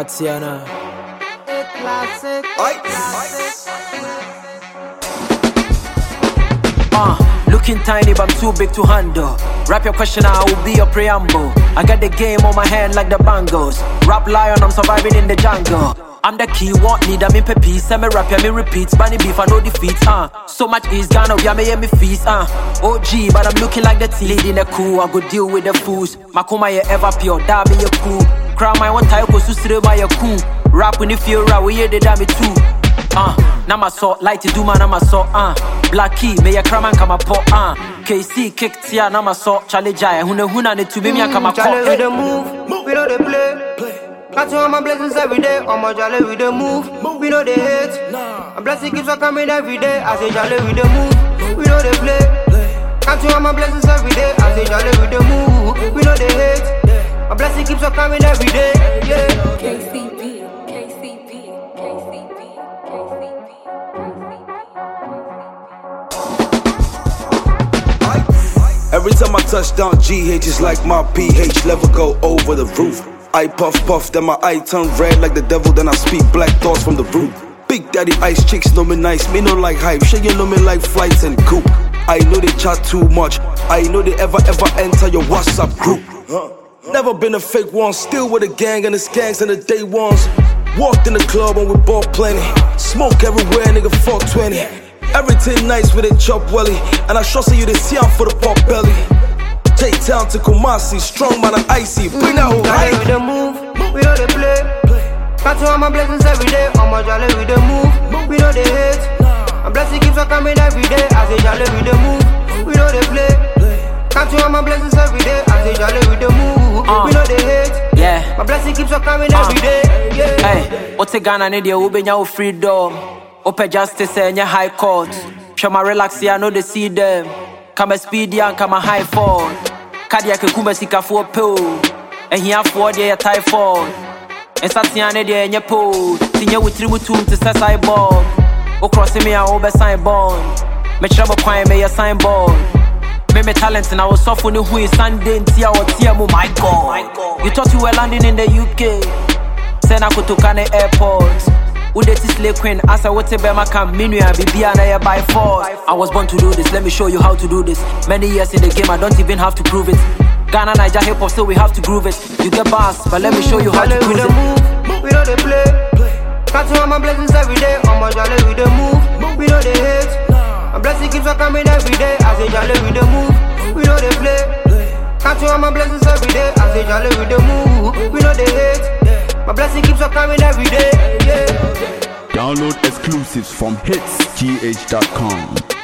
Watiana. Classic. Looking tiny but I'm too big to handle. Rap your question, I will be your preamble. I got the game on my hand like the bangles. Rap lion, I'm surviving in the jungle. I'm the key, want lead, I'm in peace. I'm a rap, yeah, me repeats. Bunny beef, I know defeat, So much is gone up, yeah, me feast, OG, but I'm looking like the tea. Leading the cool, I go deal with the fools. Makuma, you ever pure, da be your cool. Crown my one time, go to stray my cool. Rap when you feel right, we hear the damn too. Now my sort, light to do man, I'm a sort, Black key, may a cram and come up, KC, kick tia, now my sort, Charlie Jai, who need to be me and come up. Charlie with the move, we know they play. Catch all my blessings every day, all my Charlie with the move, we know they hate. A blessing keeps on coming every day, I say Charlie with the move, we know they play. Catch all my blessings every day, I say Charlie with the move, we know they hate. A blessing keeps on coming every day, yeah. KCP. Every time I touch down GH, it's like my pH level go over the roof. I puff, then my eye turn red like the devil, then I speak black thoughts from the root. Big daddy ice chicks know me nice, me no like hype, shit you know me like flights and coop. I know they chat too much, I know they ever enter your WhatsApp group. Never been a fake one, still with a gang and it's gangs and the day ones. Walked in the club and we bought plenty, smoke everywhere, nigga 420. Everything nice with a chop welly, and I trust you to see I'm for the pop belly. J-Town to Kumasi, strong man and icy, bring that whole hype. With the move, we know they play. Catch all my blessings every day, all my Charlie with the move, we know they hate. A blessing keeps on coming every day, I say Charlie with the move, we know they play. Catch all my blessings every day, I say Charlie with the move, we know they hate. Yeah, my blessing keeps on coming every day, yeah. Hey, what's a Ghana need you, Ubenya freedom. Open justice and your high court. Show my relax here, I know they see them. Come a speedy and come a high fall. Cardiac Kumba Sika for pill. And here for the typhoid. And Satiana de your pole. Senior with 3 to set side ball. O crossing me, I over sign ball. Me trouble crime, may a sign ball. Me talent and I was soft when you who is Sunday and Tia or Tia, my God. You thought you were landing in the UK. Send I could to Kane Airport. Would it is Slay Queen? As I would say, Bema can Minu and Bibi and I by force. I was born to do this, let me show you how to do this. Many years in the game, I don't even have to prove it. Ghana, Niger, hip hop, so we have to groove it. You get bars, but let me show you how to cruise it. Move, we know they play. Catch all my blessings every day, all my Charlie with the move, we know they hate. A blessing keeps on coming every day, I say Charlie with the move, we know they play. Catch all my blessings every day, I say Charlie with the move, we know they hate. My blessing keeps on coming every day, yeah. Download exclusives from hitsgh.com.